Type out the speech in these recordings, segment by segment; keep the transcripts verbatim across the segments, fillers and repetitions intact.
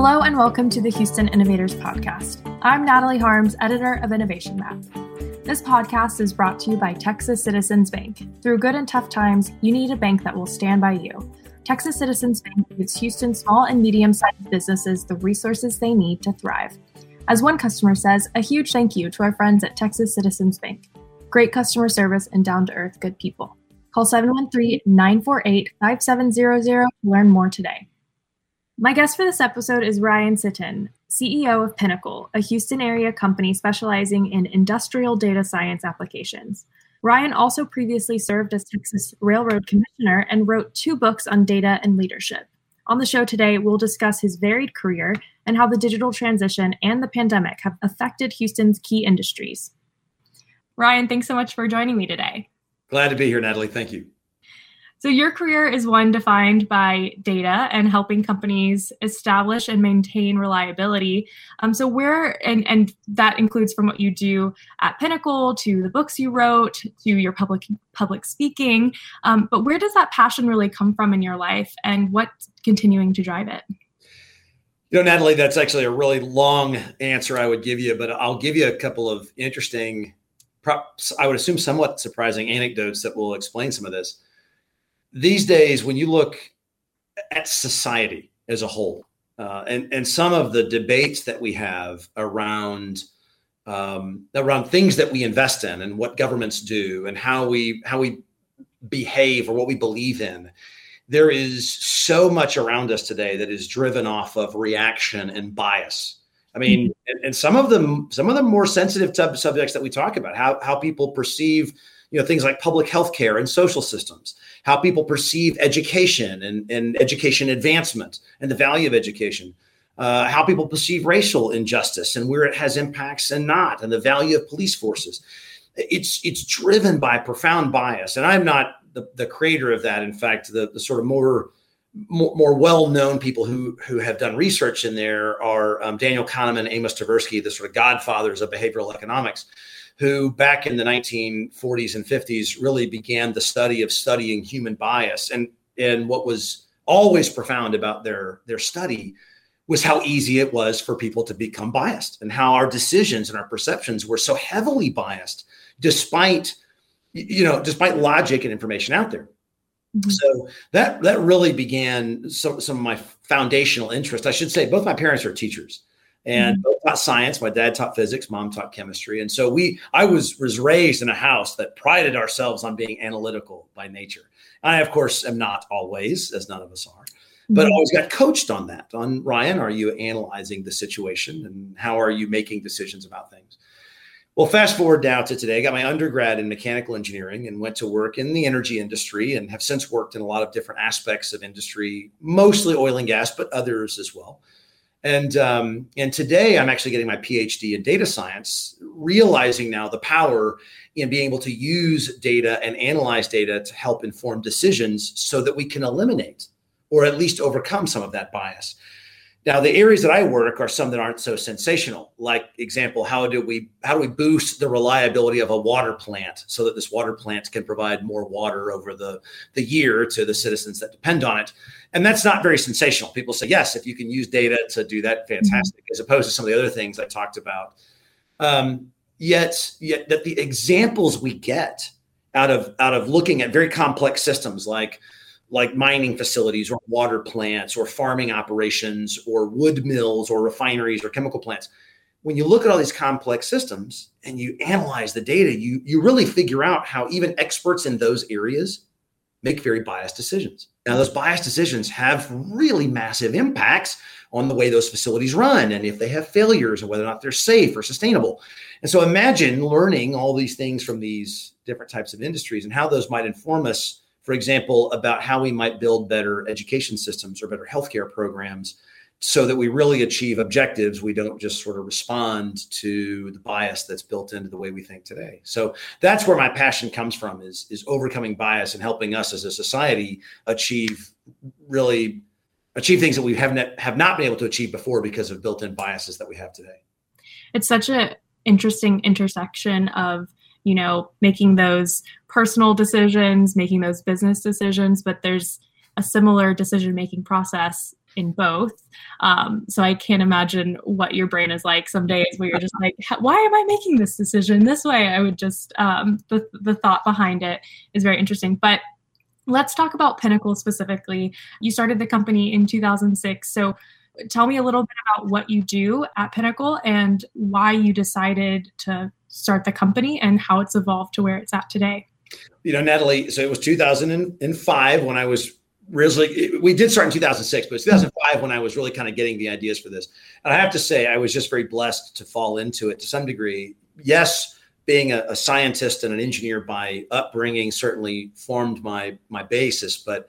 Hello and welcome to the Houston Innovators Podcast. I'm Natalie Harms, editor of Innovation Map. This podcast is brought to you by Texas Citizens Bank. Through good and tough times, you need a bank that will stand by you. Texas Citizens Bank gives Houston small and medium-sized businesses the resources they need to thrive. As one customer says, a huge thank you to our friends at Texas Citizens Bank. Great customer service and down-to-earth good people. Call seven one three, nine four eight, five seven zero zero to learn more today. My guest for this episode is Ryan Sitton, C E O of Pinnacle, a Houston area company specializing in industrial data science applications. Ryan also previously served as Texas Railroad Commissioner and wrote two books on data and leadership. On the show today, we'll discuss his varied career and how the digital transition and the pandemic have affected Houston's key industries. Ryan, thanks so much for joining me today. Glad to be here, Natalie. Thank you. So your career is one defined by data and helping companies establish and maintain reliability. Um, so where, and, and that includes from what you do at Pinnacle to the books you wrote to your public public speaking. Um, but where does that passion really come from in your life, and what's continuing to drive it? You know, Natalie, that's actually a really long answer I would give you, but I'll give you a couple of interesting, I would assume somewhat surprising anecdotes that will explain some of this. These days, when you look at society as a whole, uh, and, and some of the debates that we have around um, around things that we invest in and what governments do and how we how we behave or what we believe in, there is so much around us today that is driven off of reaction and bias. I mean, and, and some of them some of the more sensitive type subjects that we talk about, how how people perceive, you know, things like public health care and social systems, how people perceive education and, and education advancement and the value of education, uh, how people perceive racial injustice and where it has impacts and not, and the value of police forces. It's it's driven by profound bias. And I'm not the, the creator of that. In fact, the, the sort of more, more, more well-known people who, who have done research in there are um, Daniel Kahneman, Amos Tversky, the sort of godfathers of behavioral economics, who back in the nineteen forties and fifties really began the study of studying human bias. And, and what was always profound about their, their study was how easy it was for people to become biased and how our decisions and our perceptions were so heavily biased despite, you know, despite logic and information out there. Mm-hmm. So that, that really began some, some of my foundational interest. I should say both my parents are teachers. And both taught science. My dad taught physics. Mom taught chemistry. And so we, I was, was raised in a house that prided ourselves on being analytical by nature. I, of course, am not always, as none of us are, but always got coached on that. On, Ryan, are you analyzing the situation and how are you making decisions about things? Well, fast forward now to today. I got my undergrad in mechanical engineering and went to work in the energy industry and have since worked in a lot of different aspects of industry, mostly oil and gas, but others as well. And um, and today I'm actually getting my P H D in data science, realizing now the power in being able to use data and analyze data to help inform decisions so that we can eliminate or at least overcome some of that bias. Now, the areas that I work are some that aren't so sensational. Like, example, how do we how do we boost the reliability of a water plant so that this water plant can provide more water over the, the year to the citizens that depend on it? And that's not very sensational. People say, yes, if you can use data to do that, fantastic, mm-hmm. as opposed to some of the other things I talked about. Um, yet, yet that the examples we get out of out of looking at very complex systems like like mining facilities or water plants or farming operations or wood mills or refineries or chemical plants. When you look at all these complex systems and you analyze the data, you, you really figure out how even experts in those areas make very biased decisions. Now, those biased decisions have really massive impacts on the way those facilities run and if they have failures and whether or not they're safe or sustainable. And so imagine learning all these things from these different types of industries and how those might inform us, for example, about how we might build better education systems or better healthcare programs so that we really achieve objectives. We don't just sort of respond to the bias that's built into the way we think today. So that's where my passion comes from, is, is overcoming bias and helping us as a society achieve really achieve things that we have not, have not been able to achieve before because of built-in biases that we have today. It's such an interesting intersection of, you know, making those personal decisions, making those business decisions, but there's a similar decision-making process in both. Um, so I can't imagine what your brain is like some days where you're just like, why am I making this decision this way? I would just, um, the, the thought behind it is very interesting. But let's talk about Pinnacle specifically. You started the company in two thousand six. So tell me a little bit about what you do at Pinnacle and why you decided to start the company and how it's evolved to where it's at today. You know, Natalie, so it was two thousand five when I was really, we did start in two thousand six, but it was two thousand five when I was really kind of getting the ideas for this. And I have to say, I was just very blessed to fall into it to some degree. Yes, being a, a scientist and an engineer by upbringing certainly formed my my basis, but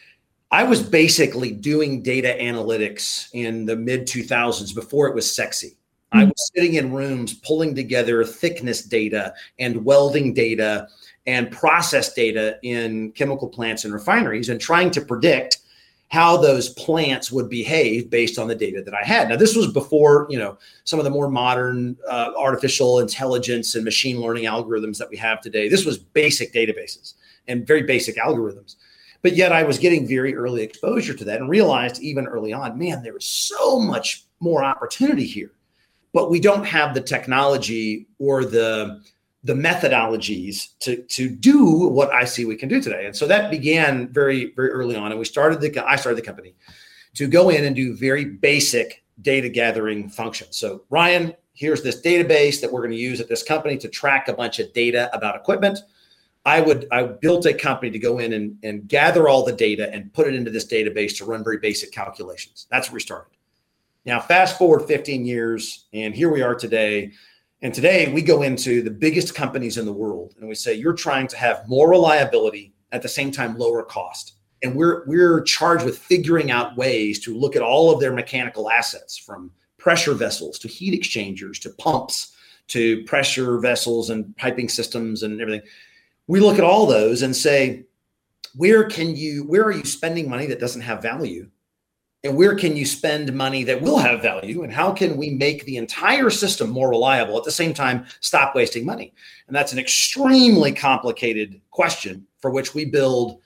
I was basically doing data analytics in the mid two thousands before it was sexy. I was sitting in rooms pulling together thickness data and welding data and process data in chemical plants and refineries and trying to predict how those plants would behave based on the data that I had. Now, this was before, you know, some of the more modern uh, artificial intelligence and machine learning algorithms that we have today. This was basic databases and very basic algorithms. But yet I was getting very early exposure to that and realized even early on, man, there was so much more opportunity here. But we don't have the technology or the the methodologies to, to do what I see we can do today. And so that began very, very early on. And we started the, I started the company to go in and do very basic data gathering functions. So Ryan, here's this database that we're going to use at this company to track a bunch of data about equipment. I would, I built a company to go in and, and gather all the data and put it into this database to run very basic calculations. That's where we started. Now, fast forward fifteen years, and here we are today. And today we go into the biggest companies in the world and we say, you're trying to have more reliability at the same time, lower cost. And we're, we're charged with figuring out ways to look at all of their mechanical assets, from pressure vessels to heat exchangers, to pumps, to pressure vessels and piping systems and everything. We look at all those and say, where can you, where are you spending money that doesn't have value? And where can you spend money that will have value? And how can we make the entire system more reliable at the same time, stop wasting money? And that's an extremely complicated question for which we build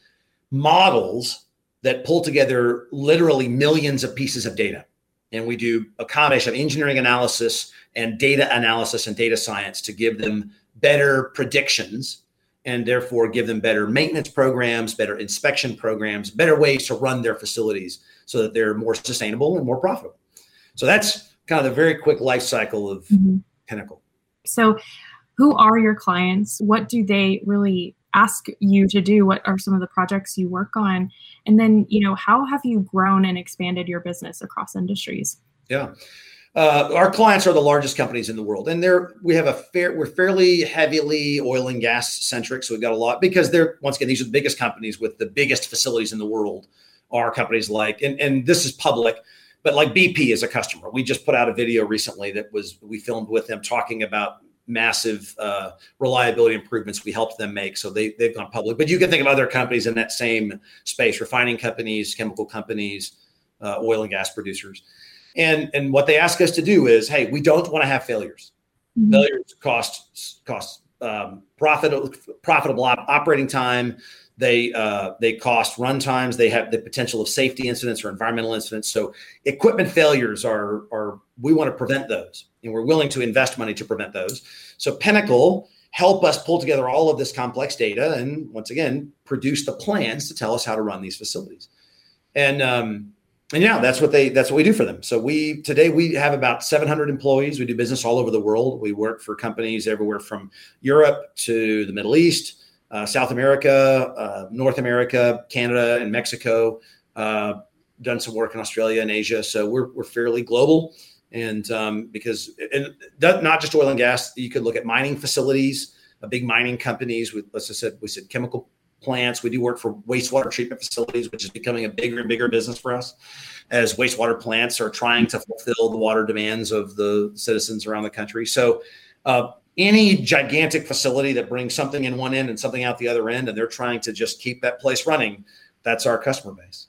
models that pull together literally millions of pieces of data. And we do a combination of engineering analysis and data analysis and data science to give them better predictions and therefore give them better maintenance programs, better inspection programs, better ways to run their facilities so that they're more sustainable and more profitable. So that's kind of the very quick life cycle of mm-hmm. Pinnacle. So who are your clients? What do they really ask you to do? What are some of the projects you work on? And then, you know, how have you grown and expanded your business across industries? Yeah. Uh, our clients are the largest companies in the world, and they're we have a fair we're fairly heavily oil and gas centric. So we've got a lot because they're once again these are the biggest companies with the biggest facilities in the world. Are companies like and and this is public, but like B P is a customer. We just put out a video recently that was we filmed with them talking about massive uh, reliability improvements we helped them make. So they they've gone public. But you can think of other companies in that same space: refining companies, chemical companies, uh, oil and gas producers. And and what they ask us to do is, hey, we don't want to have failures. Mm-hmm. Failures cost cost um, profit profitable op- operating time. They uh, they cost run times. They have the potential of safety incidents or environmental incidents. So equipment failures are are we want to prevent those, and we're willing to invest money to prevent those. So Pinnacle help us pull together all of this complex data and once again produce the plans to tell us how to run these facilities. And um, And yeah, that's what they, that's what we do for them. So we, today we have about seven hundred employees. We do business all over the world. We work for companies everywhere from Europe to the Middle East, uh, South America, uh, North America, Canada, and Mexico. Uh, done some work in Australia and Asia. So we're, we're fairly global. And um, because, and not just oil and gas, you could look at mining facilities, uh, big mining companies with, as I said, we said chemical plants. We do work for wastewater treatment facilities, which is becoming a bigger and bigger business for us as wastewater plants are trying to fulfill the water demands of the citizens around the country. So uh, any gigantic facility that brings something in one end and something out the other end, and they're trying to just keep that place running, that's our customer base.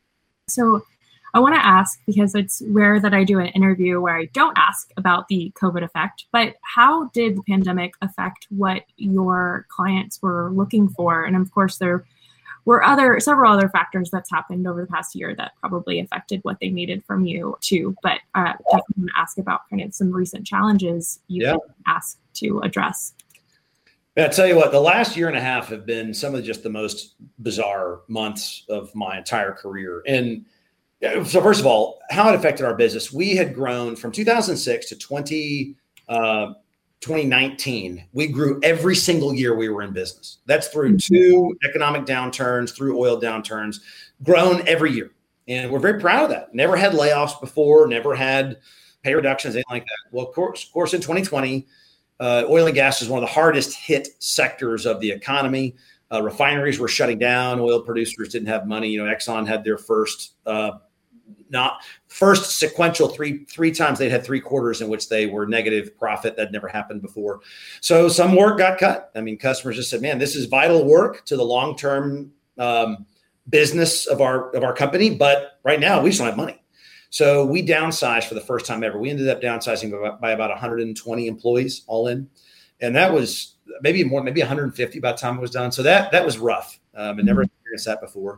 So I want to ask, because it's rare that I do an interview where I don't ask about the COVID effect, but how did the pandemic affect what your clients were looking for? And of course, there were other several other factors that's happened over the past year that probably affected what they needed from you too. But uh, definitely want to ask about kind of some recent challenges you yeah. can ask to address. Yeah, I tell you what, the last year and a half have been some of just the most bizarre months of my entire career. And so first of all, how it affected our business. We had grown from two thousand six to twenty, uh, twenty nineteen. We grew every single year we were in business. That's through two economic downturns, through oil downturns, grown every year. And we're very proud of that. Never had layoffs before, never had pay reductions, anything like that. Well, of course, of course in twenty twenty, uh, oil and gas is one of the hardest hit sectors of the economy. Uh, refineries were shutting down. Oil producers didn't have money. You know, Exxon had their first uh, Not first sequential three three times they'd had three quarters in which they were negative profit. That never happened before. So some work got cut. I mean, customers just said, man, this is vital work to the long-term um, business of our of our company. But right now we just don't have money. So we downsized for the first time ever. We ended up downsizing by, by about one hundred twenty employees all in. And that was maybe more, maybe one hundred fifty by the time it was done. So that that was rough. Um, I never experienced that before.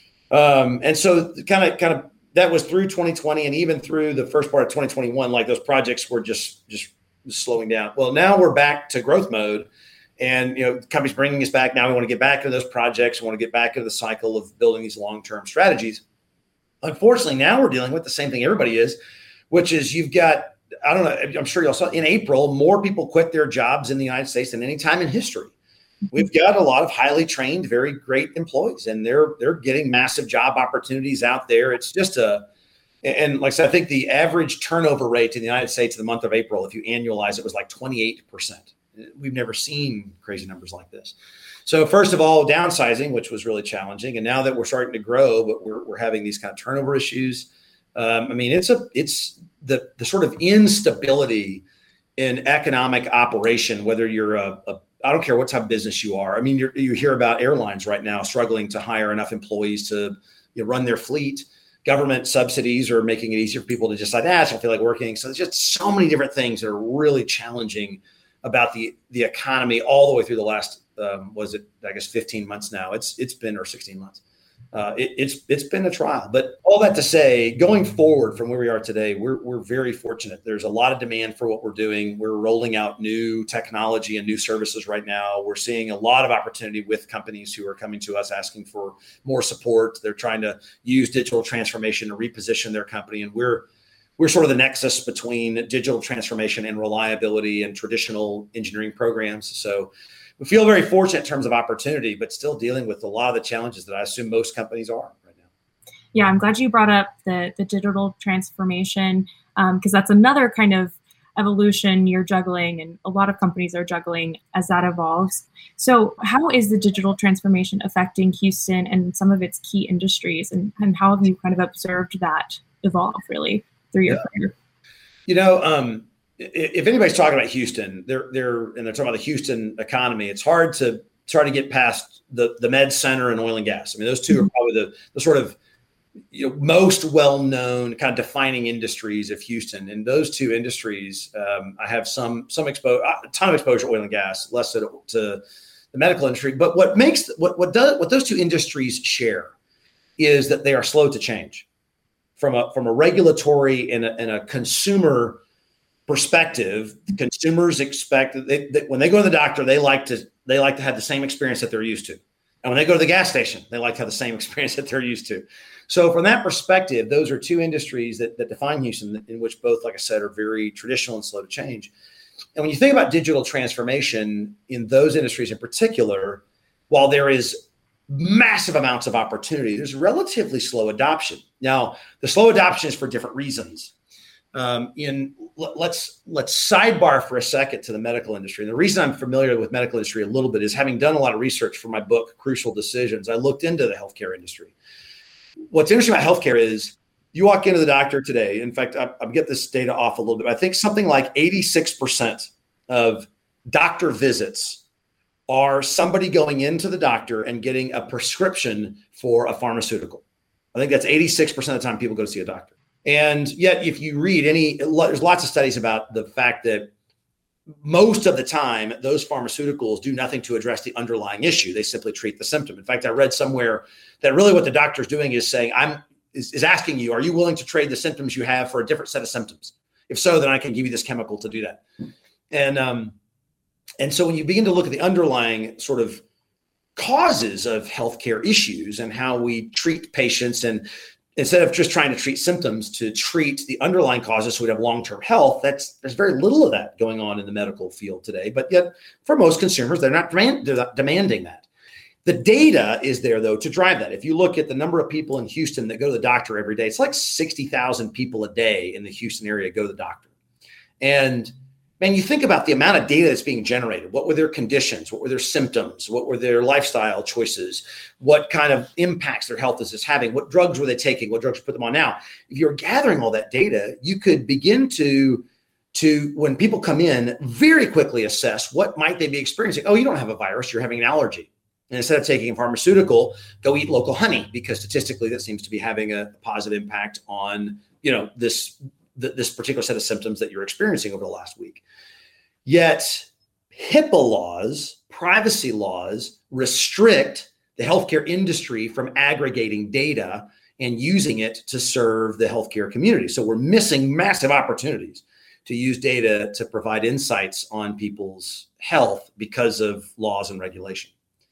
Um, and so kind of kind of that was through twenty twenty and even through the first part of twenty twenty-one, like those projects were just, just slowing down. Well, now we're back to growth mode and, you know, the company's bringing us back. Now we want to get back into those projects. We want to get back into the cycle of building these long-term strategies. Unfortunately, now we're dealing with the same thing everybody is, which is you've got, I don't know, I'm sure you all saw in April, more people quit their jobs in the United States than any time in history. We've got a lot of highly trained, very great employees, and they're they're getting massive job opportunities out there. It's just a, and like I said, I think the average turnover rate in the United States in the month of April, if you annualize it, was like twenty-eight percent. We've never seen crazy numbers like this. So first of all, downsizing, which was really challenging, and now that we're starting to grow, but we're we're having these kind of turnover issues. Um, I mean, it's a it's the the sort of instability in economic operation, whether you're a, a I don't care what type of business you are. I mean, you're, you hear about airlines right now struggling to hire enough employees to you know, run their fleet. Government subsidies are making it easier for people to just like, ah, I don't feel like working. So there's just so many different things that are really challenging about the the economy all the way through the last, um, was it, I guess, fifteen months now. It's It's been, or sixteen months. Uh, it, it's it's been a trial. But all that to say, going forward from where we are today, we're we're very fortunate. There's a lot of demand for what we're doing. We're rolling out new technology and new services right now. We're seeing a lot of opportunity with companies who are coming to us asking for more support. They're trying to use digital transformation to reposition their company. And we're we're sort of the nexus between digital transformation and reliability and traditional engineering programs. So we feel very fortunate in terms of opportunity, but still dealing with a lot of the challenges that I assume most companies are right now. Yeah, I'm glad you brought up the the digital transformation because um, that's another kind of evolution you're juggling, and a lot of companies are juggling as that evolves. So how is the digital transformation affecting Houston and some of its key industries, and, and how have you kind of observed that evolve really through your yeah. career? You know, um, if anybody's talking about Houston, they're they're and they're talking about the Houston economy, it's hard to try to get past the the med center and oil and gas. I mean, those two mm-hmm. are probably the the sort of you know most well-known kind of defining industries of Houston. And those two industries, um, I have some some exposure, a ton of exposure to oil and gas, less to, to the medical industry. But what makes what what does what those two industries share is that they are slow to change from a from a regulatory and a, and a consumer perspective. Consumers expect that, they, that when they go to the doctor, they like to they like to have the same experience that they're used to, and when they go to the gas station, they like to have the same experience that they're used to. So from that perspective, those are two industries that, that define Houston, in which both, like I said, are very traditional and slow to change. And when you think about digital transformation in those industries in particular, while there is massive amounts of opportunity, there's relatively slow adoption. Now, the slow adoption is for different reasons. Um, in let's let's sidebar for a second to the medical industry. And the reason I'm familiar with medical industry a little bit is having done a lot of research for my book, Crucial Decisions. I looked into the healthcare industry. What's interesting about healthcare is you walk into the doctor today. In fact, I, I'll get this data off a little bit. I think something like eighty-six percent of doctor visits are somebody going into the doctor and getting a prescription for a pharmaceutical. I think that's eighty-six percent of the time people go to see a doctor. And yet, if you read any, there's lots of studies about the fact that most of the time, those pharmaceuticals do nothing to address the underlying issue. They simply treat the symptom. In fact, I read somewhere that really what the doctor's doing is saying, I'm is, is asking you, are you willing to trade the symptoms you have for a different set of symptoms? If so, then I can give you this chemical to do that. And um, and so when you begin to look at the underlying sort of causes of healthcare issues and how we treat patients, and instead of just trying to treat symptoms, to treat the underlying causes so we have long-term health, that's there's very little of that going on in the medical field today. But yet, for most consumers, they're not, demand, they're not demanding that. The data is there, though, to drive that. If you look at the number of people in Houston that go to the doctor every day, it's like sixty thousand people a day in the Houston area go to the doctor. And man, you think about the amount of data that's being generated. What were their conditions? What were their symptoms? What were their lifestyle choices? What kind of impacts their health is this having? What drugs were they taking? What drugs put them on now? If you're gathering all that data, you could begin to, to when people come in, very quickly assess what might they be experiencing. Oh, you don't have a virus, you're having an allergy. And instead of taking a pharmaceutical, go eat local honey, because statistically that seems to be having a positive impact on, you know, this th- this particular set of symptoms that you're experiencing over the last week. Yet HIPAA laws, privacy laws, restrict the healthcare industry from aggregating data and using it to serve the healthcare community. So we're missing massive opportunities to use data to provide insights on people's health because of laws and regulation.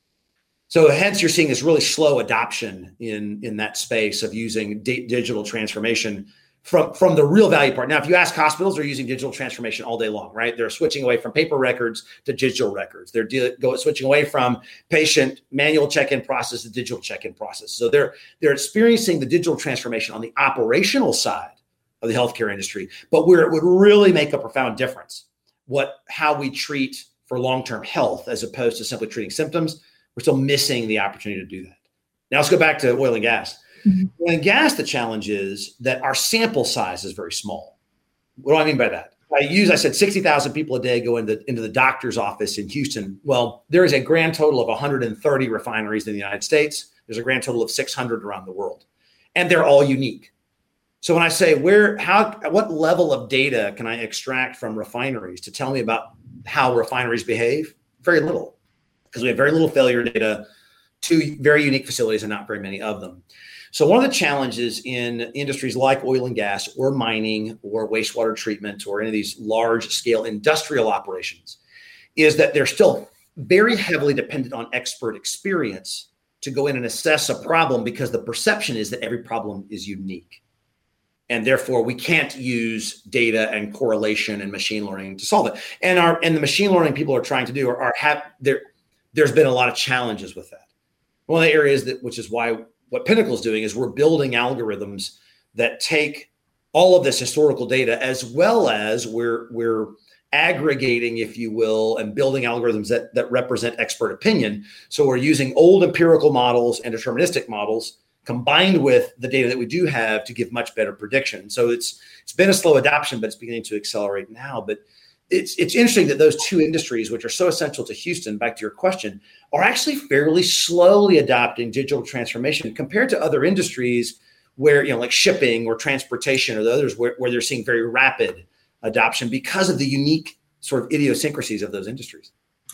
So hence you're seeing this really slow adoption in, in that space of using di- digital transformation from, from the real value part. Now, if you ask hospitals, they're using digital transformation all day long, right? They're switching away from paper records to digital records. They're de- go, switching away from patient manual check-in process to digital check-in process. So they're, they're experiencing the digital transformation on the operational side of the healthcare industry, but where it would really make a profound difference, what how we treat for long-term health as opposed to simply treating symptoms, we're still missing the opportunity to do that. Now let's go back to oil and gas. Mm-hmm. Oil and gas, the challenge is that our sample size is very small. What do I mean by that? I use, I said sixty thousand people a day go into, into the doctor's office in Houston. Well, there is a grand total of one hundred thirty refineries in the United States. There's a grand total of six hundred around the world, and they're all unique. So when I say where, how, what level of data can I extract from refineries to tell me about how refineries behave? Very little, because we have very little failure data, two very unique facilities and not very many of them. So one of the challenges in industries like oil and gas or mining or wastewater treatment or any of these large scale industrial operations is that they're still very heavily dependent on expert experience to go in and assess a problem, because the perception is that every problem is unique. And therefore, we can't use data and correlation and machine learning to solve it. And our and the machine learning people are trying to do are, are have there. There's been a lot of challenges with that. One of the areas that, which is why what Pinnacle is doing, is we're building algorithms that take all of this historical data, as well as we're we're aggregating, if you will, and building algorithms that that represent expert opinion. So we're using old empirical models and deterministic models combined with the data that we do have to give much better prediction. So it's it's been a slow adoption, but it's beginning to accelerate now. But it's it's interesting that those two industries, which are so essential to Houston, back to your question, are actually fairly slowly adopting digital transformation compared to other industries where, you know, like shipping or transportation or the others, where, where they're seeing very rapid adoption because of the unique sort of idiosyncrasies of those industries.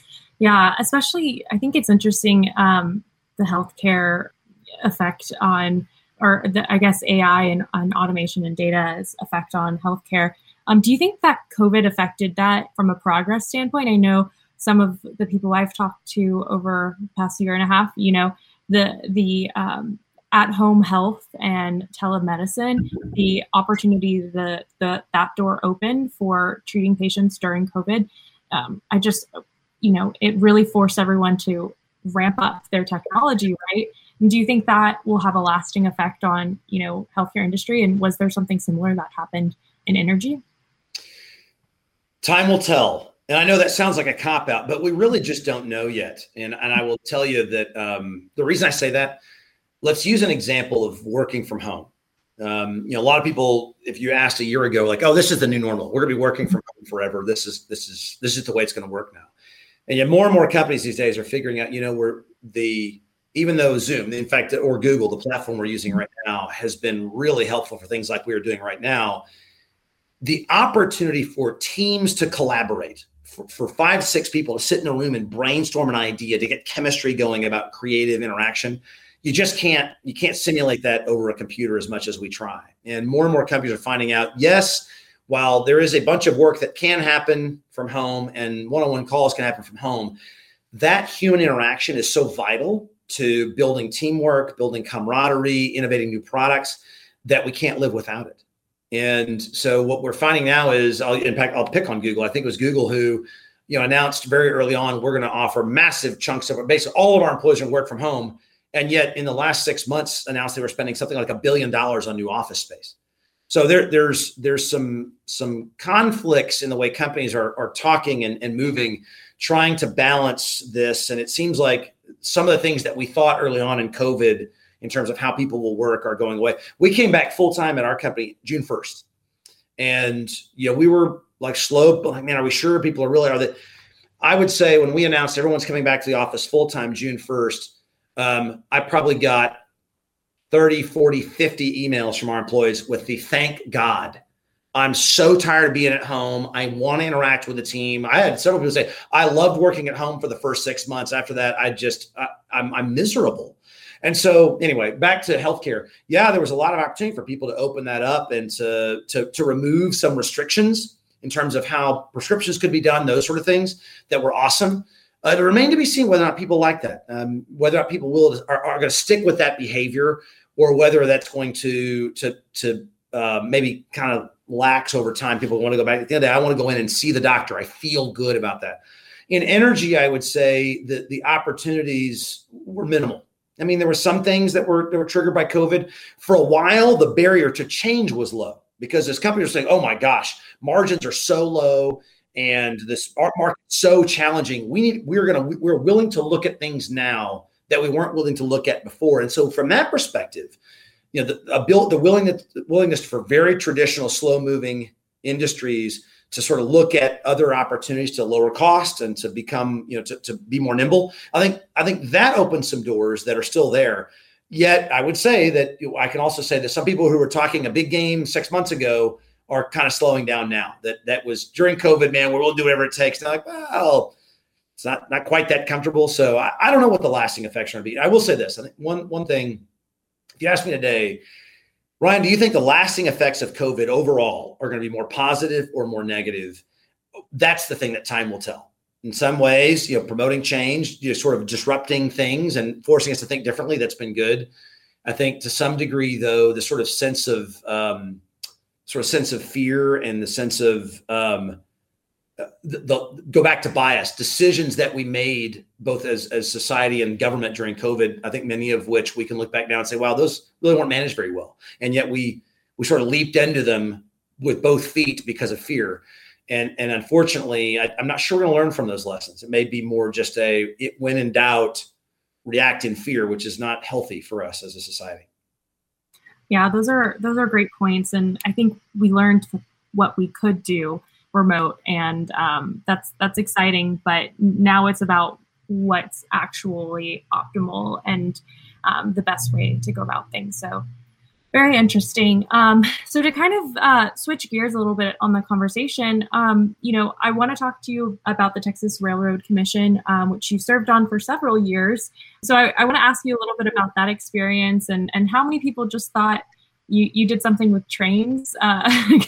Yeah, especially, I think it's interesting, um, the healthcare effect on, or the, I guess A I and, and automation and data's effect on healthcare. Um, do you think that COVID affected that from a progress standpoint? I know some of the people I've talked to over the past year and a half, you know, the the um, at-home health and telemedicine, the opportunity, the, the that door open for treating patients during COVID. Um, I just, you know, it really forced everyone to ramp up their technology, right? And do you think that will have a lasting effect on, you know, healthcare industry? And was there something similar that happened in energy? Time will tell. And I know that sounds like a cop-out, but we really just don't know yet. And, and I will tell you that um, the reason I say that, let's use an example of working from home. Um, you know, a lot of people, if you asked a year ago, like, oh, this is the new normal. We're going to be working from home forever. This is this is this is the way it's going to work now. And yet more and more companies these days are figuring out, you know, we're the even though Zoom, in fact, or Google, the platform we're using right now, has been really helpful for things like we are doing right now. The opportunity for teams to collaborate for, for five, six people to sit in a room and brainstorm an idea to get chemistry going about creative interaction. You just can't, you can't simulate that over a computer as much as we try. And more and more companies are finding out, yes, while there is a bunch of work that can happen from home and one-on-one calls can happen from home, that human interaction is so vital to building teamwork, building camaraderie, innovating new products, that we can't live without it. And so what we're finding now is, I'll, in fact, I'll pick on Google. I think it was Google who, you know, announced very early on, we're going to offer massive chunks of, basically all of our employees are going to work from home. And yet in the last six months announced they were spending something like a billion dollars on new office space. So there, there's there's some some conflicts in the way companies are, are talking and, and moving, trying to balance this. And it seems like some of the things that we thought early on in COVID in terms of how people will work are going away. We came back full time at our company June first. And, you know, we were like slow, but like, man, are we sure people are really, are that? I would say when we announced everyone's coming back to the office full time June first, um, I probably got thirty, forty, fifty emails from our employees with the thank God. I'm so tired of being at home. I want to interact with the team. I had several people say, I loved working at home for the first six months. After that, I just, I, I'm, I'm miserable. And so anyway, back to healthcare. Yeah, there was a lot of opportunity for people to open that up and to, to, to remove some restrictions in terms of how prescriptions could be done, those sort of things that were awesome. Uh, it remained to be seen whether or not people like that, um, whether or not people will are, are going to stick with that behavior, or whether that's going to to to uh, maybe kind of lax over time. People want to go back. At the end of the day, I want to go in and see the doctor. I feel good about that. In energy, I would say that the opportunities were minimal. I mean, there were some things that were that were triggered by COVID. For a while, the barrier to change was low because as companies are saying, "Oh my gosh, margins are so low." And this art market is so challenging. We need, we're going to, we're willing to look at things now that we weren't willing to look at before. And so from that perspective, you know, the, a build, the willingness, willingness for very traditional, slow moving industries to sort of look at other opportunities to lower cost and to become, you know, to, to be more nimble. I think, I think that opens some doors that are still there. Yet I would say that, you know, I can also say that some people who were talking a big game six months ago are kind of slowing down now. That that was during COVID, man, we'll do whatever it takes. And they're like, well, it's not, not quite that comfortable. So I, I don't know what the lasting effects are going to be. I will say this. I think one, one thing, if you ask me today, Ryan, do you think the lasting effects of COVID overall are going to be more positive or more negative? That's the thing that time will tell. In some ways, you know, promoting change, you know, sort of disrupting things and forcing us to think differently. That's been good. I think to some degree, though, the sort of sense of, um, sort of sense of fear and the sense of um, the, the go back to bias decisions that we made both as, as society and government during COVID. I think many of which we can look back now and say, wow, those really weren't managed very well. And yet we, we sort of leaped into them with both feet because of fear. And, and unfortunately, I, I'm not sure we're going to learn from those lessons. It may be more just a, it, when in doubt, react in fear, which is not healthy for us as a society. Yeah, those are those are great points, and I think we learned what we could do remote, and um, that's that's exciting. But now it's about what's actually optimal and um, the best way to go about things. So very interesting. Um, so to kind of uh, switch gears a little bit on the conversation, um, you know, I want to talk to you about the Texas Railroad Commission, um, which you served on for several years. So I, I want to ask you a little bit about that experience and, and how many people just thought you, you did something with trains. Uh,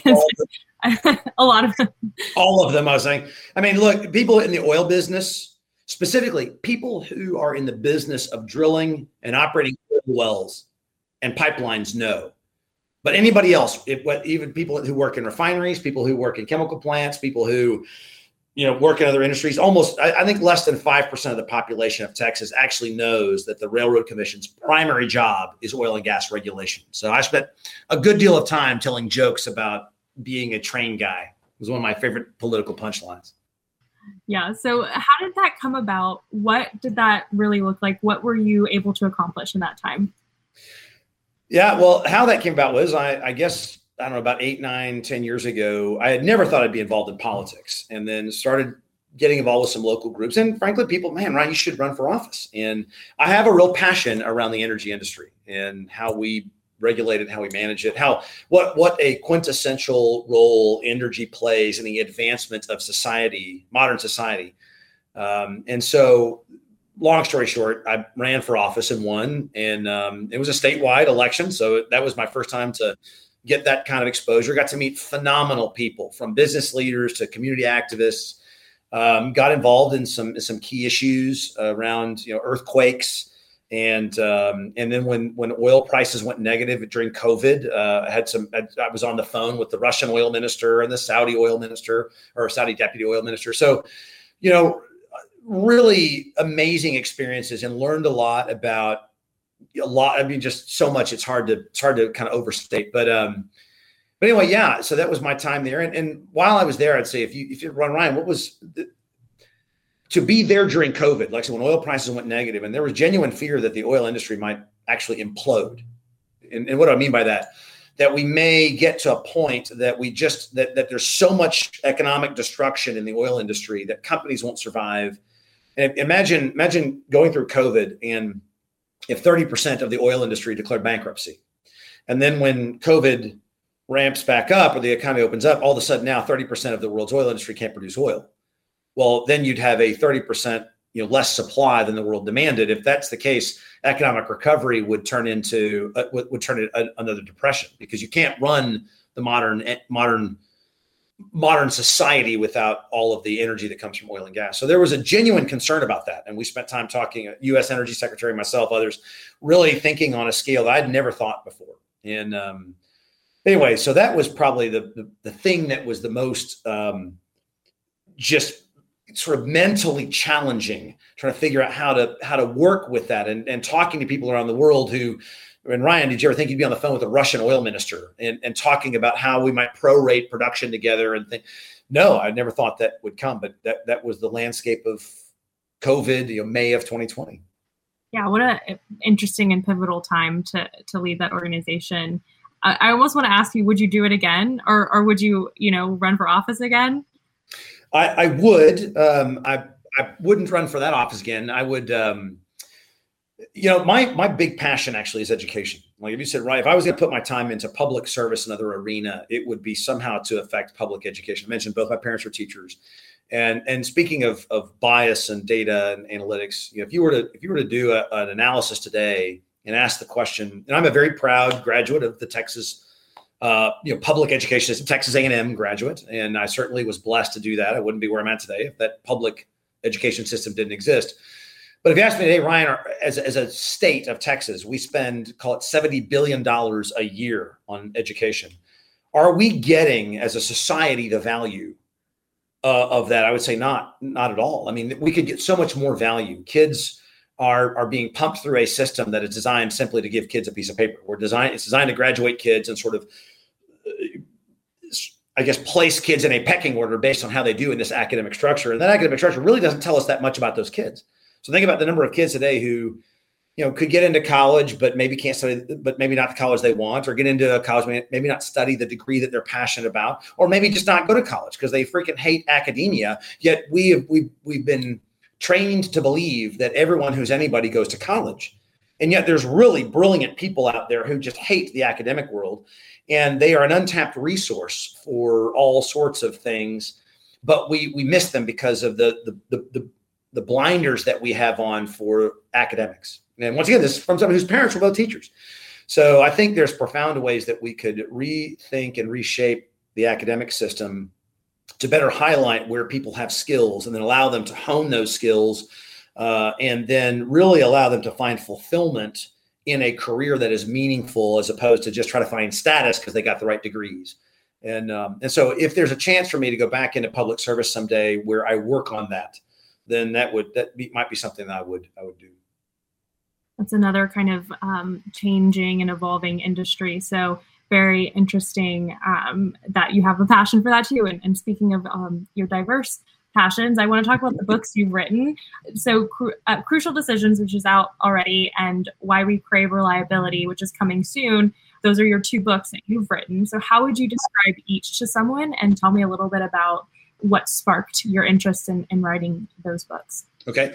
a lot of them. All of them, I was saying. I mean, look, people in the oil business, specifically people who are in the business of drilling and operating oil wells and pipelines, no. But anybody else, if, what, even people who work in refineries, people who work in chemical plants, people who, you know, work in other industries, almost, I, I think less than five percent of the population of Texas actually knows that the Railroad Commission's primary job is oil and gas regulation. So I spent a good deal of time telling jokes about being a train guy. It was one of my favorite political punchlines. Yeah. So how did that come about? What did that really look like? What were you able to accomplish in that time? Yeah, well, how that came about was, I, I guess, I don't know, about eight, nine, ten years ago, I had never thought I'd be involved in politics, and then started getting involved with some local groups. And frankly, people, man, Ryan, you should run for office. And I have a real passion around the energy industry and how we regulate it, how we manage it, how what what a quintessential role energy plays in the advancement of society, modern society. Um, and so, long story short, I ran for office and won, and um, it was a statewide election. So that was my first time to get that kind of exposure. Got to meet phenomenal people, from business leaders to community activists. Um, got involved in some some key issues around you know earthquakes. And um, and then when when oil prices went negative during COVID, uh, I had some. I, I was on the phone with the Russian oil minister and the Saudi oil minister, or Saudi deputy oil minister. So, you know, really amazing experiences, and learned a lot about a lot. I mean, just so much. It's hard to it's hard to kind of overstate. But um, but anyway, yeah. So that was my time there. And and while I was there, I'd say if you if you run Ryan, what was the, to be there during COVID, like I said, when oil prices went negative, and there was genuine fear that the oil industry might actually implode. And, and what do I mean by that? That we may get to a point that we just, that, that there's so much economic destruction in the oil industry that companies won't survive. And imagine, imagine going through COVID, and if thirty percent of the oil industry declared bankruptcy. And then when COVID ramps back up, or the economy opens up, all of a sudden now thirty percent of the world's oil industry can't produce oil. Well, then you'd have a thirty percent you know, less supply than the world demanded. If that's the case, economic recovery would turn into uh, would, would turn into another depression, because you can't run the modern modern modern society without all of the energy that comes from oil and gas. So there was a genuine concern about that, and we spent time talking. U S Energy Secretary, myself, others, really thinking on a scale that I'd never thought before. And um, anyway, so that was probably the the, the thing that was the most um, just sort of mentally challenging, trying to figure out how to how to work with that, and, and talking to people around the world who, and Ryan, did you ever think you'd be on the phone with a Russian oil minister and, and talking about how we might prorate production together and think? No, I never thought that would come, but that that was the landscape of COVID, you know, May of twenty twenty. Yeah, what an interesting and pivotal time to to lead that organization. I, I almost want to ask you, would you do it again, or or would you, you know, run for office again? I, I would. Um, I I wouldn't run for that office again. I would. Um, you know, my my big passion actually is education. Like if you said, right, if I was going to put my time into public service, another arena, it would be somehow to affect public education. I mentioned both my parents were teachers, and and speaking of of bias and data and analytics, you know, if you were to if you were to do a, an analysis today and ask the question, and I'm a very proud graduate of the Texas. Uh, you know, public education system, Texas A and M graduate, and I certainly was blessed to do that. I wouldn't be where I'm at today if that public education system didn't exist. But if you ask me today, Ryan, as, as a state of Texas, we spend, call it seventy billion dollars a year on education. Are we getting, as a society, the value uh, of that? I would say not, not at all. I mean, we could get so much more value. Kids are are being pumped through a system that is designed simply to give kids a piece of paper. We're designed, it's designed to graduate kids and sort of, I guess, place kids in a pecking order based on how they do in this academic structure. And that academic structure really doesn't tell us that much about those kids. So think about the number of kids today who, you know, could get into college, but maybe can't study, but maybe not the college they want, or get into a college, maybe not study the degree that they're passionate about, or maybe just not go to college because they freaking hate academia. Yet we have, we, we've been trained to believe that everyone who's anybody goes to college. And yet there's really brilliant people out there who just hate the academic world, and they are an untapped resource for all sorts of things, but we we miss them because of the the the, the, the blinders that we have on for academics. And once again, this is from someone whose parents were both teachers. So I think there's profound ways that we could rethink and reshape the academic system to better highlight where people have skills, and then allow them to hone those skills, uh, and then really allow them to find fulfillment in a career that is meaningful, as opposed to just try to find status because they got the right degrees. And um, and so if there's a chance for me to go back into public service someday where I work on that, then that would that be, might be something that I would I would do. That's another kind of um, changing and evolving industry. So very interesting um, that you have a passion for that too. And, and speaking of um, your diverse passions, I want to talk about the books you've written. So cru- uh, Crucial Decisions, which is out already, and Why We Crave Reliability, which is coming soon. Those are your two books that you've written. So how would you describe each to someone, and tell me a little bit about what sparked your interest in, in writing those books? Okay.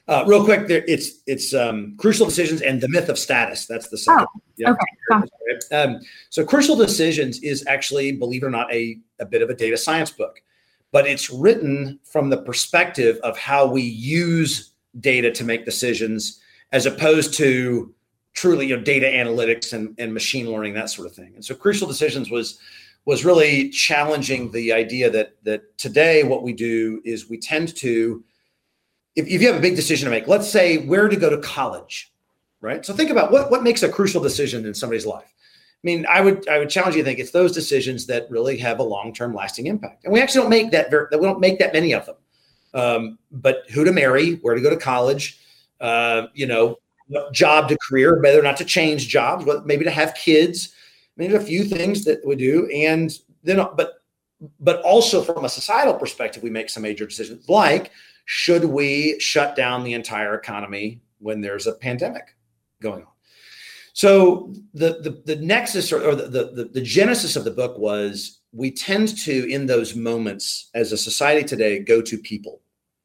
Uh, real quick, there, it's it's um, Crucial Decisions and the Myth of Status. That's the second. Oh, yep. okay. Gotcha. Um, so Crucial Decisions is actually, believe it or not, a, a bit of a data science book, but it's written from the perspective of how we use data to make decisions, as opposed to truly, you know, data analytics and, and machine learning, that sort of thing. And so Crucial Decisions was was really challenging the idea that that today what we do is we tend to, if, if you have a big decision to make, let's say where to go to college, right? So think about what, what makes a crucial decision in somebody's life. I mean, I would I would challenge you to think it's those decisions that really have a long-term lasting impact. And we actually don't make that, very, we don't make that many of them. Um, but who to marry, where to go to college, uh, you know, what job to career, whether or not to change jobs, but maybe to have kids. I mean, there's a few things that we do. And then, but, but also from a societal perspective, we make some major decisions, like, should we shut down the entire economy when there's a pandemic going on? So the the, the nexus or, or the, the the genesis of the book was, we tend to, in those moments as a society today, go to people.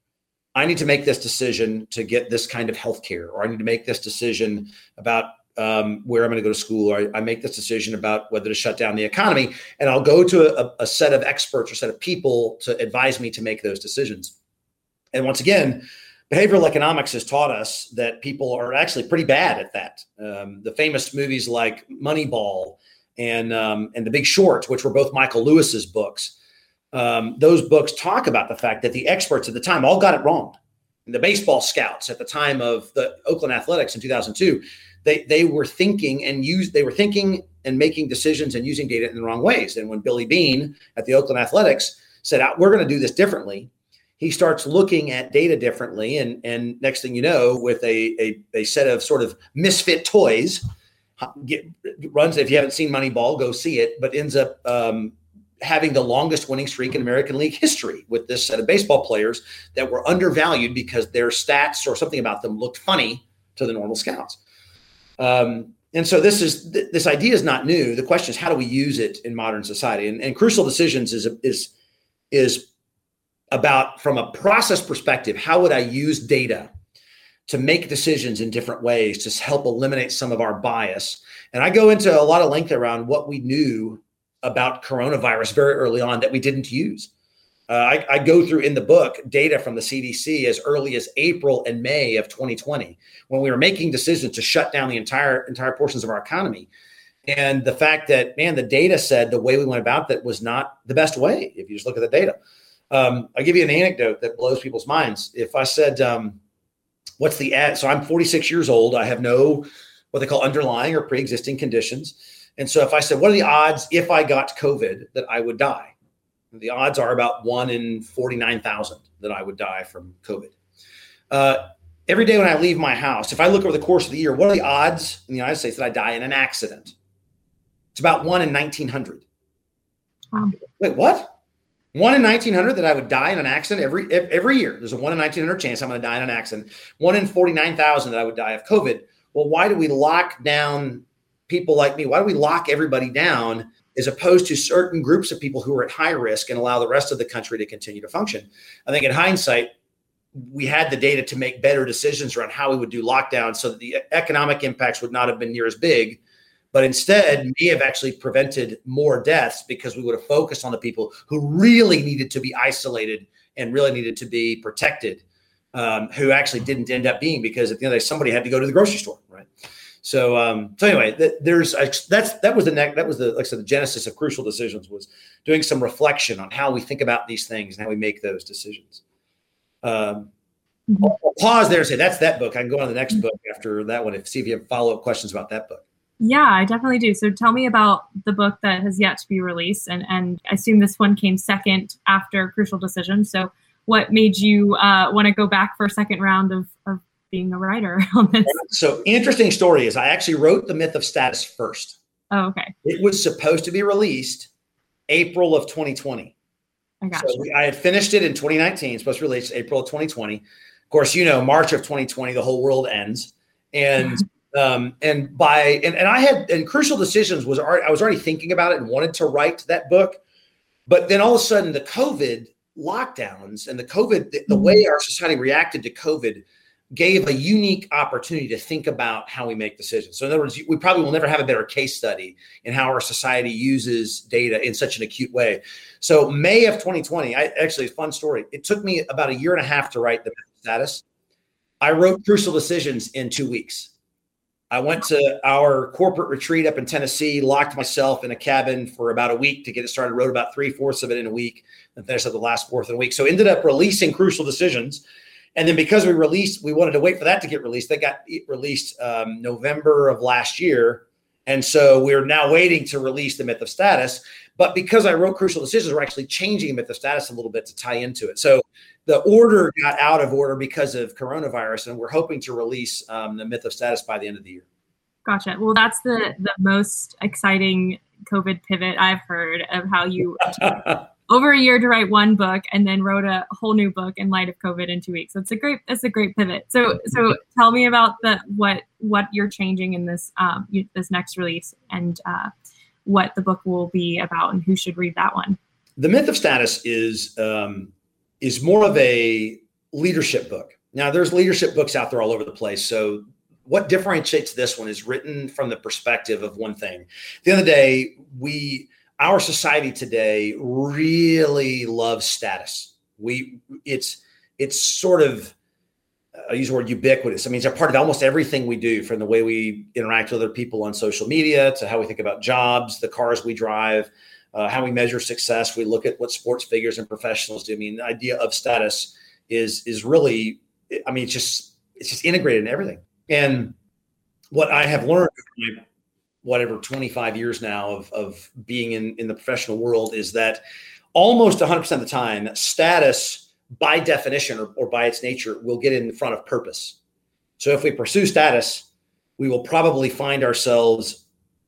I need to make this decision to get this kind of healthcare, or I need to make this decision about um, where I'm going to go to school, or I, I make this decision about whether to shut down the economy, and I'll go to a, a set of experts or set of people to advise me to make those decisions. And once again, behavioral economics has taught us that people are actually pretty bad at that. Um, the famous movies like Moneyball and um, and The Big Short, which were both Michael Lewis's books, um, those books talk about the fact that the experts at the time all got it wrong. And the baseball scouts at the time of the Oakland Athletics in two thousand two, they they were thinking and used they were thinking and making decisions and using data in the wrong ways. And when Billy Beane at the Oakland Athletics said, "We're going to do this differently," he starts looking at data differently. And, and next thing you know, with a, a, a set of sort of misfit toys, get, runs, if you haven't seen Moneyball, go see it, but ends up um, having the longest winning streak in American League history with this set of baseball players that were undervalued because their stats or something about them looked funny to the normal scouts. Um, and so this is th- this idea is not new. The question is, how do we use it in modern society? And, and Crucial Decisions is is is about, from a process perspective, how would I use data to make decisions in different ways to help eliminate some of our bias? And I go into a lot of length around what we knew about coronavirus very early on that we didn't use. Uh, I, I go through in the book data from the C D C as early as April and May of twenty twenty, when we were making decisions to shut down the entire entire portions of our economy. And the fact that, man, the data said the way we went about that was not the best way, if you just look at the data. Um, I'll give you an anecdote that blows people's minds. If I said, um, what's the ad? So I'm forty-six years old. I have no, what they call underlying or pre-existing conditions. And so if I said, what are the odds if I got COVID that I would die? The odds are about one in forty-nine thousand that I would die from COVID. Uh, every day when I leave my house, if I look over the course of the year, what are the odds in the United States that I die in an accident? It's about one in nineteen hundred. Wow. Wait, what? One in nineteen hundred that I would die in an accident every every year. There's a one in nineteen hundred chance I'm going to die in an accident. One in forty-nine thousand that I would die of COVID. Well, why do we lock down people like me? Why do we lock everybody down as opposed to certain groups of people who are at high risk and allow the rest of the country to continue to function? I think in hindsight, we had the data to make better decisions around how we would do lockdowns so that the economic impacts would not have been near as big, but instead may have actually prevented more deaths because we would have focused on the people who really needed to be isolated and really needed to be protected, um, who actually didn't end up being, because at the end of the day, somebody had to go to the grocery store, right? So, um, so anyway, th- there's that's that was the next that was the like I said the genesis of Crucial Decisions, was doing some reflection on how we think about these things and how we make those decisions. Um, mm-hmm. I'll, I'll pause there and say that's that book. I can go on to the next book after that one and see if you have follow up questions about that book. Yeah, I definitely do. So tell me about the book that has yet to be released. And, and I assume this one came second after Crucial Decisions. So what made you uh, want to go back for a second round of, of being a writer on this? So interesting story is I actually wrote The Myth of Status first. Oh, okay. It was supposed to be released April of twenty twenty. I got so you. I had finished it in twenty nineteen, supposed to release April of twenty twenty. Of course, you know, March of twenty twenty, the whole world ends. And Um, and by, and, and I had, and Crucial Decisions was already, I was already thinking about it and wanted to write that book. But then all of a sudden the COVID lockdowns and the COVID, the, the way our society reacted to COVID gave a unique opportunity to think about how we make decisions. So in other words, we probably will never have a better case study in how our society uses data in such an acute way. So May of twenty twenty, I actually, a fun story. It took me about a year and a half to write the status. I wrote Crucial Decisions in two weeks. I went to our corporate retreat up in Tennessee, locked myself in a cabin for about a week to get it started, wrote about three fourths of it in a week, and finished up the last fourth in a week. So ended up releasing Crucial Decisions. And then because we released, we wanted to wait for that to get released. They got released um, November of last year. And so we're now waiting to release the Myth of Status. But because I wrote Crucial Decisions, we're actually changing Myth of Status a little bit to tie into it. So the order got out of order because of coronavirus, and we're hoping to release um, the Myth of Status by the end of the year. Gotcha. Well, that's the, the most exciting COVID pivot I've heard of how you over a year to write one book and then wrote a whole new book in light of COVID in two weeks. That's a great, that's a great pivot. So, so tell me about the, what, what you're changing in this, um, you, this next release, and uh, what the book will be about and who should read that one. The Myth of Status is, um, is more of a leadership book. Now there's leadership books out there all over the place. So what differentiates this one is written from the perspective of one thing. At the end of the day, we, our society today really loves status. We, it's, it's sort of, I use the word ubiquitous. I mean, it's a part of almost everything we do, from the way we interact with other people on social media to how we think about jobs, the cars we drive, uh, how we measure success. We look at what sports figures and professionals do. I mean, the idea of status is, is really, I mean, it's just, it's just integrated in everything. And what I have learned, whatever, twenty-five years now of, of being in, in the professional world, is that almost one hundred percent of the time, status by definition or, or by its nature will get in front of purpose. So if we pursue status, we will probably find ourselves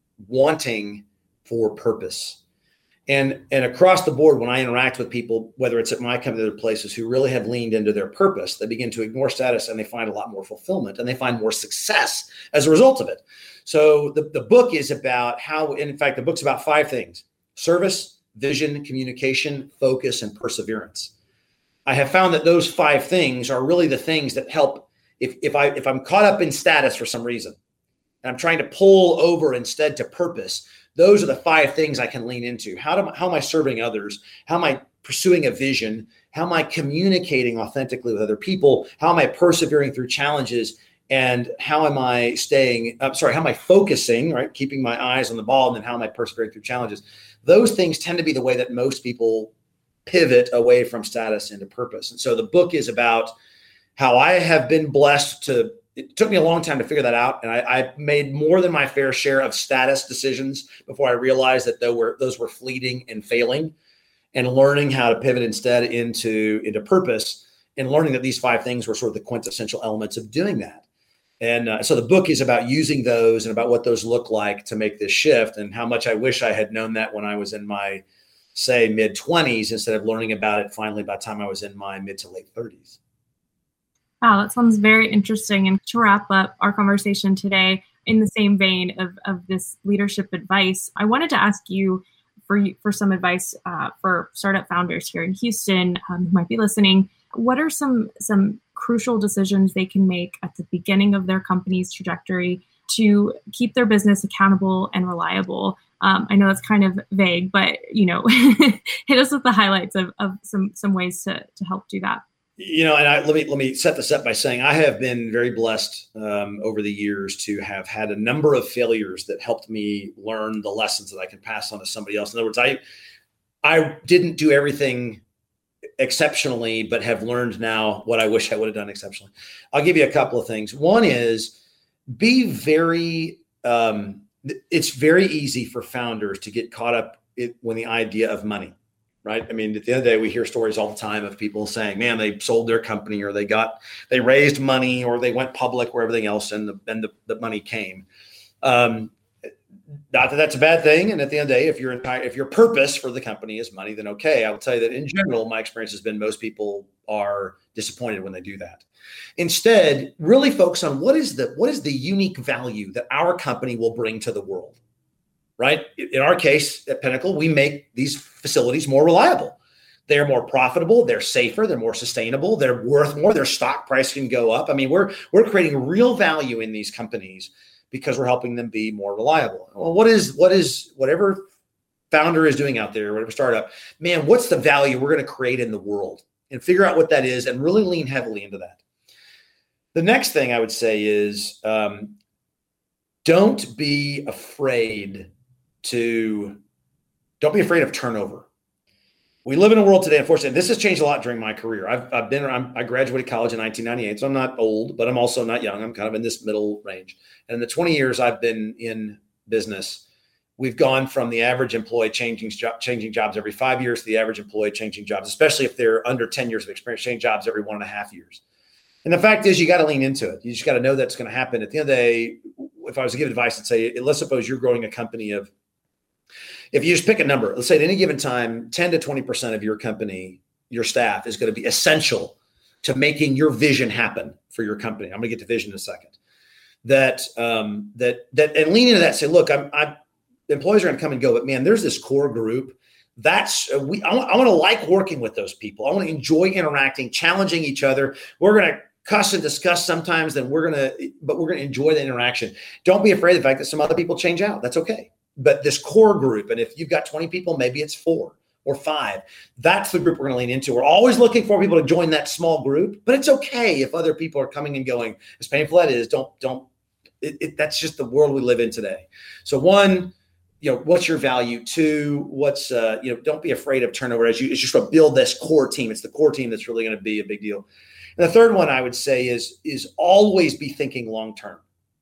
wanting for purpose. And, and across the board, when I interact with people, whether it's at my company or other places, who really have leaned into their purpose, they begin to ignore status and they find a lot more fulfillment and they find more success as a result of it. So the, the book is about how, and in fact, the book's about five things: service, vision, communication, focus, and perseverance. I have found that those five things are really the things that help. If, if I, if I'm caught up in status for some reason, and I'm trying to pull over instead to purpose, those are the five things I can lean into. How do, how am I serving others? How am I pursuing a vision? How am I communicating authentically with other people? How am I persevering through challenges? And how am I staying, I'm sorry, how am I focusing, right? Keeping my eyes on the ball. And then how am I persevering through challenges? Those things tend to be the way that most people pivot away from status into purpose. And so the book is about how I have been blessed to, it took me a long time to figure that out. And I, I made more than my fair share of status decisions before I realized that those were, those were fleeting and failing, and learning how to pivot instead into, into purpose, and learning that these five things were sort of the quintessential elements of doing that. And uh, so the book is about using those and about what those look like to make this shift, and how much I wish I had known that when I was in my, say, mid twenties, instead of learning about it finally by the time I was in my mid to late thirties. Wow, that sounds very interesting. And to wrap up our conversation today, in the same vein of, of this leadership advice, I wanted to ask you for, for some advice uh, for startup founders here in Houston um, who might be listening. What are some, some crucial decisions they can make at the beginning of their company's trajectory to keep their business accountable and reliable? Um, I know it's kind of vague, but, you know, hit us with the highlights of, of some, some ways to, to help do that. You know, and I, let me let me set this up by saying I have been very blessed um, over the years to have had a number of failures that helped me learn the lessons that I can pass on to somebody else. In other words, I I didn't do everything exceptionally, but have learned now what I wish I would have done exceptionally. I'll give you a couple of things. One is be very. Um, it's very easy for founders to get caught up in, when the idea of money. Right. I mean, at the end of the day, we hear stories all the time of people saying, man, they sold their company, or they got, they raised money, or they went public, or everything else, and the, and the, the money came. Um, not that that's a bad thing. And at the end of the day, if your entire, if your purpose for the company is money, then okay. I will tell you that in general, my experience has been most people are disappointed when they do that. Instead, really focus on what is the, what is the unique value that our company will bring to the world. Right. In our case at Pinnacle, we make these facilities more reliable. They're more profitable. They're safer. They're more sustainable. They're worth more. Their stock price can go up. I mean, we're we're creating real value in these companies because we're helping them be more reliable. Well, what is what is whatever founder is doing out there, whatever startup, man, what's the value we're going to create in the world? And figure out what that is and really lean heavily into that. The next thing I would say is um, don't be afraid to don't be afraid of turnover. We live in a world today, unfortunately, this has changed a lot during my career. I've, I've been, I'm, I graduated college in nineteen ninety-eight, so I'm not old, but I'm also not young. I'm kind of in this middle range. And in the twenty years I've been in business, we've gone from the average employee changing, changing jobs every five years to the average employee changing jobs, especially if they're under ten years of experience, changing jobs every one and a half years. And the fact is you got to lean into it. You just got to know that's going to happen. At the end of the day, if I was to give advice, I'd say, let's suppose you're growing a company of, if you just pick a number, let's say at any given time, ten to twenty percent of your company, your staff is going to be essential to making your vision happen for your company. I'm going to get to vision in a second. That, um, that, that, and lean into that, say, look, I'm, I'm, employees are going to come and go, but man, there's this core group. That's uh, we. I want, I want to like working with those people. I want to enjoy interacting, challenging each other. We're going to cuss and discuss sometimes, then we're going to, but we're going to enjoy the interaction. Don't be afraid of the fact that some other people change out. That's okay. But this core group, and if you've got twenty people, maybe it's four or five. That's the group we're going to lean into. We're always looking for people to join that small group, but it's okay if other people are coming and going. As painful as that is, don't don't. It, it, that's just the world we live in today. So one, you know, what's your value? Two, what's uh, you know, don't be afraid of turnover as you as you sort of build this core team. It's the core team that's really going to be a big deal. And the third one I would say is is always be thinking long term.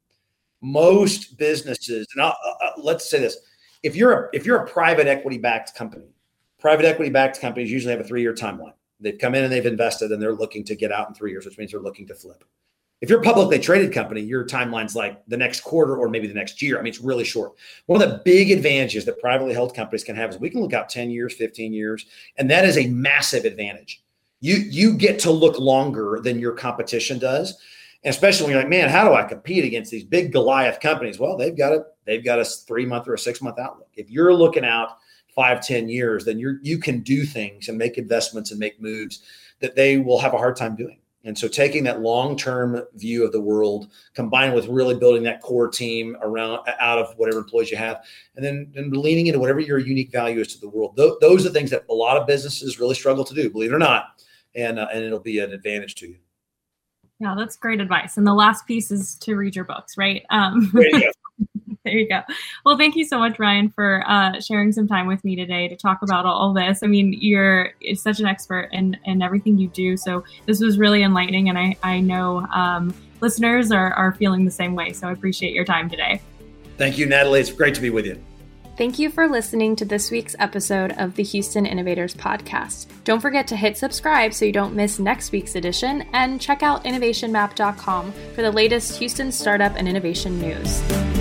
Most businesses, and I'll, uh, let's say this: if you're a, if you're a private equity backed company, private equity backed companies usually have a three year timeline. They've come in and they've invested, and they're looking to get out in three years, which means they're looking to flip. If you're a publicly traded company, your timeline's like the next quarter or maybe the next year. I mean, it's really short. One of the big advantages that privately held companies can have is we can look out ten years, fifteen years, and that is a massive advantage. You you get to look longer than your competition does. And especially when you're like, man, how do I compete against these big Goliath companies? Well, they've got a they've got a three month or a six month outlook. If you're looking out five, ten years, then you're you can do things and make investments and make moves that they will have a hard time doing. And so taking that long-term view of the world, combined with really building that core team around out of whatever employees you have, and then and leaning into whatever your unique value is to the world. Th- those are things that a lot of businesses really struggle to do, believe it or not, and uh, and it'll be an advantage to you. Yeah, that's great advice. And the last piece is to read your books, right? Um, there you go. There you go. Well, thank you so much, Ryan, for uh, sharing some time with me today to talk about all this. I mean, you're such an expert in, in everything you do. So this was really enlightening. And I, I know um, listeners are, are feeling the same way. So I appreciate your time today. Thank you, Natalie. It's great to be with you. Thank you for listening to this week's episode of the Houston Innovators Podcast. Don't forget to hit subscribe so you don't miss next week's edition, and check out innovation map dot com for the latest Houston startup and innovation news.